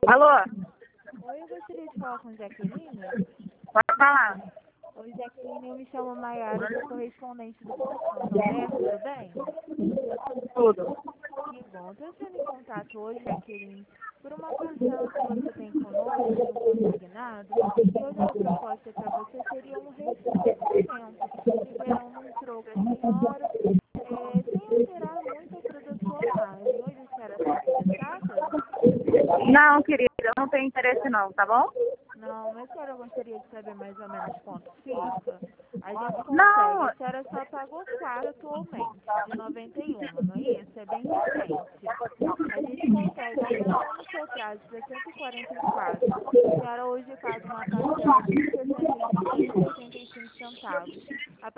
Alô? Oi, eu gostaria de falar com Jaqueline. Pode falar. Oi, Jaqueline, eu me chamo Maiara, sou correspondente do Portão Tomé, tudo bem? Tudo. Que bom. Estou sendo em contato hoje, Jaqueline, por uma parcela que você tem conosco, no consignado, e hoje a proposta para você seria um ressarcimento. O Ribeirão não entrou para a senhora, sem alterar muito a produtualidade. Hoje a senhora está interessada? Não, querida, eu não tenho interesse não, tá bom? Não, mas a senhora gostaria de saber mais ou menos quanto fica? A gente consegue. Não, A senhora só pagou 4 atualmente, de 91, não é isso? É bem recente. A gente consegue aumentando o seu prazo para 144. A senhora hoje paga uma parcela de R$ 126,85.